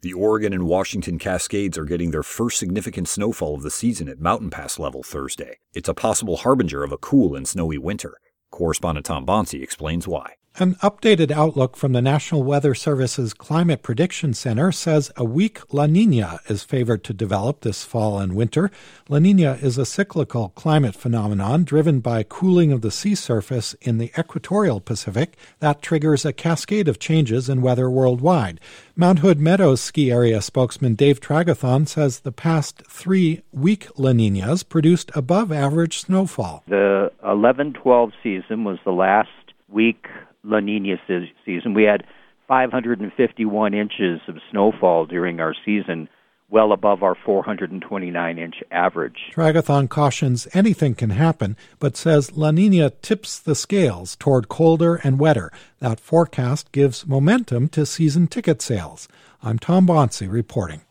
The Oregon and Washington Cascades are getting their first significant snowfall of the season at mountain pass level Thursday. It's a possible harbinger of a cool and snowy winter. Correspondent Tom Bonsi explains why. An updated outlook from the National Weather Service's Climate Prediction Center says a weak La Niña is favored to develop this fall and winter. La Niña is a cyclical climate phenomenon driven by cooling of the sea surface in the equatorial Pacific that triggers a cascade of changes in weather worldwide. Mount Hood Meadows ski area spokesman Dave Tragathon says the past 3 weak La Niñas produced above-average snowfall. The 11-12 season was the last weak La Niña season. We had 551 inches of snowfall during our season, well above our 429-inch average. Tragathon cautions anything can happen, but says La Niña tips the scales toward colder and wetter. That forecast gives momentum to season ticket sales. I'm Tom Bonsi reporting.